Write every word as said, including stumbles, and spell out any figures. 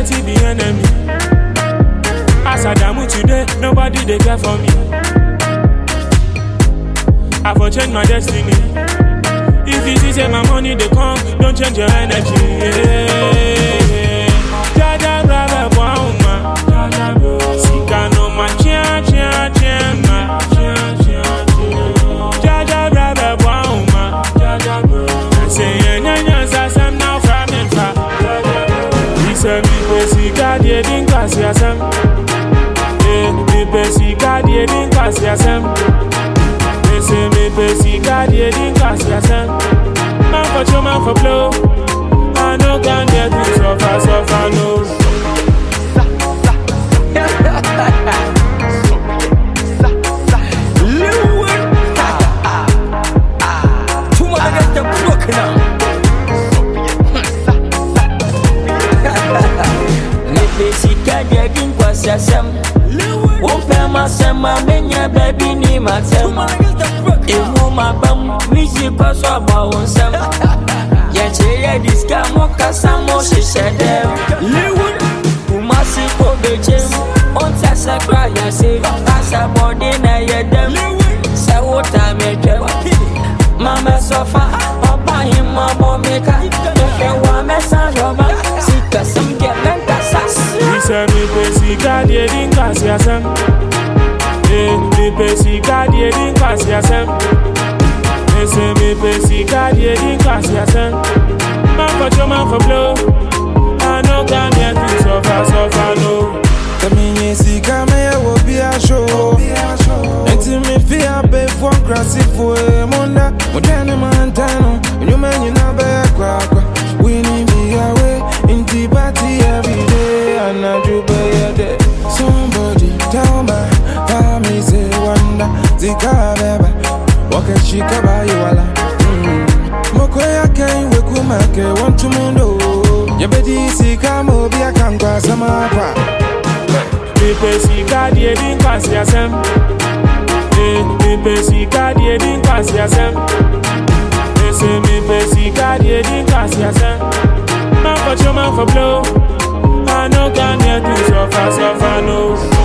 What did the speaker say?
poverty be enemy. As I damn today, nobody they care for me. I for change my destiny. If you see say my money they come, don't change your energy. Yeah. Jaja brother bouma, sika no ma chia chia chia ma. Jaja brother bouma, say nya nya sa sam now from in fa. He say me pe sika die din kwasi asem. Eh me pe sika die din kwasi asem. Me say me pe sika die din kwasi asem. Man for show, man for blow. I no can get to suffer, suffer, no. Too much against the broken now. Maybe she can't get in was a sam. Won't pay my summer, many baby, need my sam. If my bum, we see pass about one sam. Yet, this guy, Moka, some more, she said, Lewood, who must see for the gym. On Tassa cry, I say, pass a body, now you're them. Say what I make them. Mama sofa, Papa, him, my maker. If you want me, son of a sick, some get like a He said, me pay sika, the ding, cause you're some. Eh, me pay sika, the ding, cause you're some. Me say me pay sika, the ding, cause you're some. Man for show, man for blow. I no can get to suffer, suffer, no. Kami sika me will be a show. Enti me fear pay for grassy for monda. Modern Montano, you man you na be kwa kwa. We need be away in the party every day, and I do be there. Somebody tell me, tell me say wonder, zika beba, walk a shika by you wala. Mokoya kai we kumake want to mundo. Yabedi sika mo bi akangwa sama kwa. Me pay sika, the ding, cause you're some. Eh, me pay sika, the ding, cause you're some. Me say me pay sika, the ding, cause you're some. Man for show, man for blow. I no can get to suffer, suffer, no.